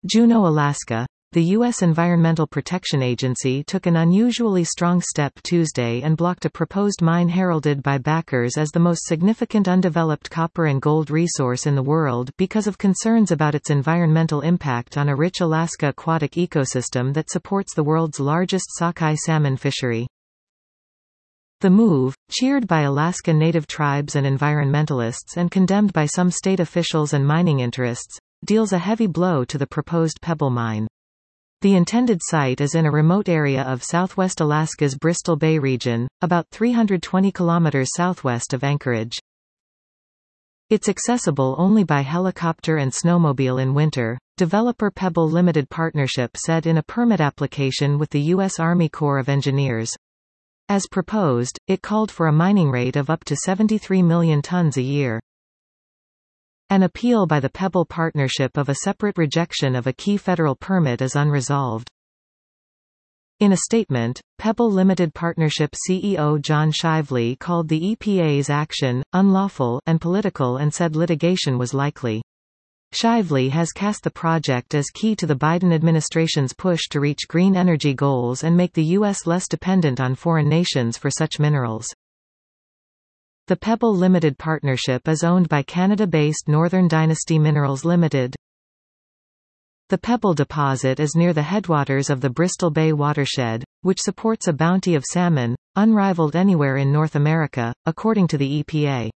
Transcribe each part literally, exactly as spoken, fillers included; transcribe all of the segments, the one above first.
Juneau, Alaska. The U S Environmental Protection Agency took an unusually strong step Tuesday and blocked a proposed mine heralded by backers as the most significant undeveloped copper and gold resource in the world because of concerns about its environmental impact on a rich Alaska aquatic ecosystem that supports the world's largest sockeye salmon fishery. The move, cheered by Alaska Native tribes and environmentalists and condemned by some state officials and mining interests, deals a heavy blow to the proposed Pebble mine. The intended site is in a remote area of southwest Alaska's Bristol Bay region, about three hundred twenty kilometers southwest of Anchorage. It's accessible only by helicopter and snowmobile in winter, developer Pebble Limited Partnership said in a permit application with the U S Army Corps of Engineers. As proposed, it called for a mining rate of up to seventy-three million tons a year. An appeal by the Pebble Partnership of a separate rejection of a key federal permit is unresolved. In a statement, Pebble Limited Partnership C E O John Shively called the E P A's action unlawful and political and said litigation was likely. Shively has cast the project as key to the Biden administration's push to reach green energy goals and make the U S less dependent on foreign nations for such minerals. The Pebble Limited Partnership is owned by Canada-based Northern Dynasty Minerals Limited. The Pebble deposit is near the headwaters of the Bristol Bay watershed, which supports a bounty of salmon, unrivaled anywhere in North America, according to the E P A.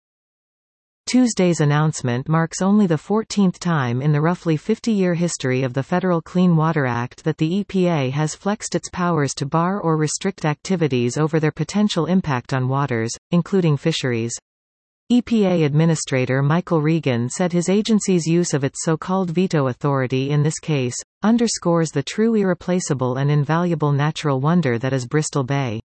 Tuesday's announcement marks only the fourteenth time in the roughly fifty-year history of the Federal Clean Water Act that the E P A has flexed its powers to bar or restrict activities over their potential impact on waters, including fisheries. E P A Administrator Michael Regan said his agency's use of its so-called veto authority in this case underscores the true irreplaceable and invaluable natural wonder that is Bristol Bay.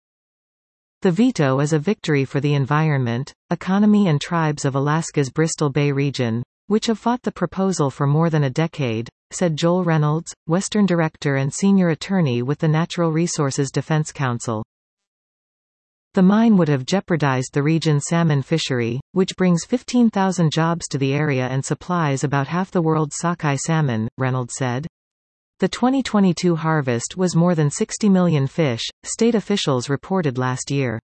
The veto is a victory for the environment, economy and tribes of Alaska's Bristol Bay region, which have fought the proposal for more than a decade, said Joel Reynolds, Western Director and Senior Attorney with the Natural Resources Defense Council. The mine would have jeopardized the region's salmon fishery, which brings fifteen thousand jobs to the area and supplies about half the world's sockeye salmon, Reynolds said. The twenty twenty-two harvest was more than sixty million fish, state officials reported last year.